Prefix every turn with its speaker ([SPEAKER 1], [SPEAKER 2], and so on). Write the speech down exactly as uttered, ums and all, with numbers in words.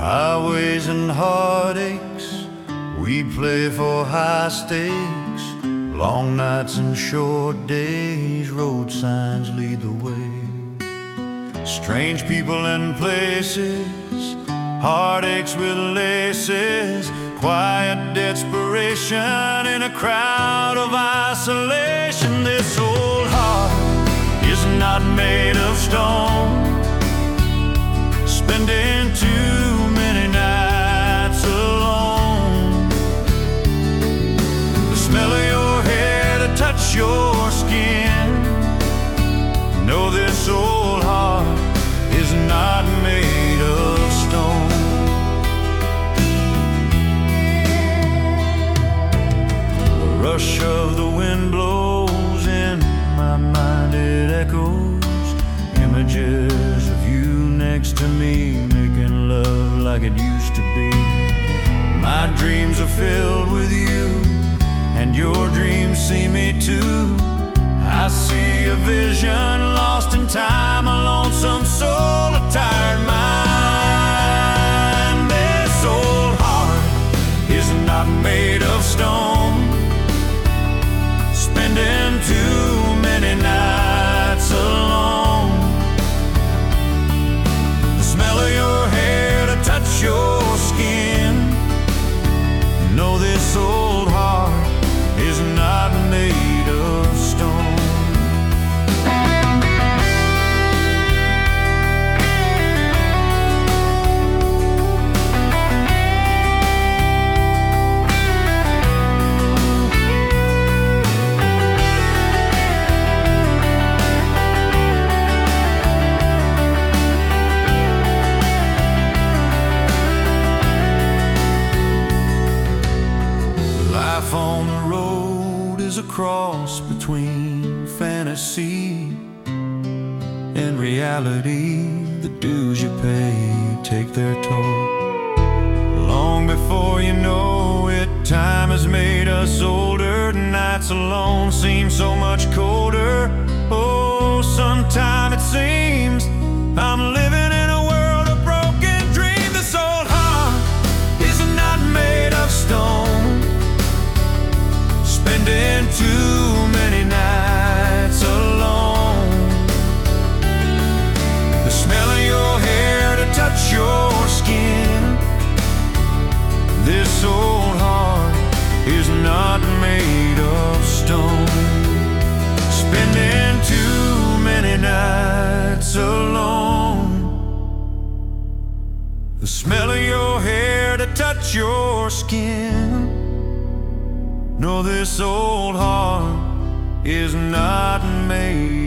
[SPEAKER 1] Highways and heartaches, we play for high stakes. Long nights and short days, road signs lead the way. Strange people and places, heartaches with laces. Quiet desperation in a crowd of isolation. This old heart is not made of stone, spending too many nights alone. The smell of your hair to touch your skin. Know this old heart is not made of stone. The rush of the wind blows in my mind, it echoes images of you next to me, making love like it used to be. My dreams are filled with you, and your dreams see me too. I see a vision lost in time, a lonesome soul, a tired mind. This old heart is not made of stone, spending too many nights alone. The smell of your hair to touch your skin. Know this old heart is not made of stone. On the road is a cross between fantasy and reality. The dues you pay take their toll. Long before you know it, time has made us older. Nights alone seem so much colder. Oh, sometimes it seems I'm living in a world of broken dreams. This old heart is not made of stone, spending too many nights alone. The smell of your hair to touch your skin. This old heart is not made of stone, spending too many nights alone. The smell of your hair to touch your skin. No, this old heart is not made